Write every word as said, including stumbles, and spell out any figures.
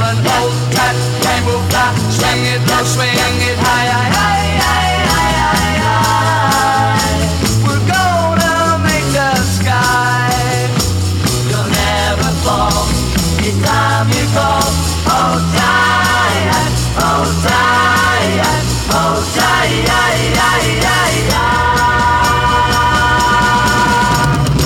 hold tight, we will fly. Swing it low, swing it high, high, high.